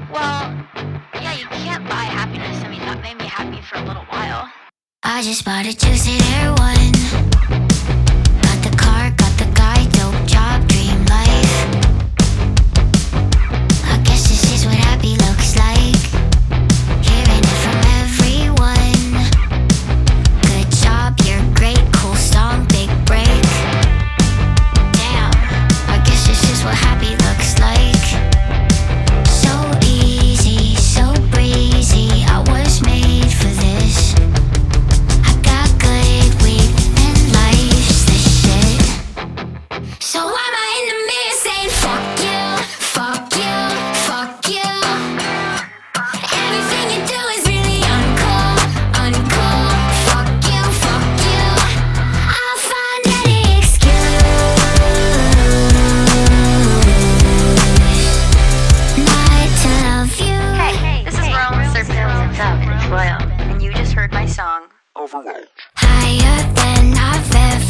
Well, yeah, you can't buy happiness. I mean, that made me happy for a little while. I just bought a juicy Air One. Got the car, got the guy, dope job, dream life. I guess this is what happy looks like. Hearing it from everyone. Good job, you're great, cool song, big break. Damn, I guess this is what happy looks like. So easy, so breezy, I was made for this. I got good weed and life's the shit. So I'm in the mirror saying fuck you, fuck you, fuck you. Everything you do is really uncool, uncool. Fuck you, fuck you. I'll find any excuse not to love you. Hey, this is Rome with Surface What's Up, and it's Royal. And you just heard my song. Higher than I've ever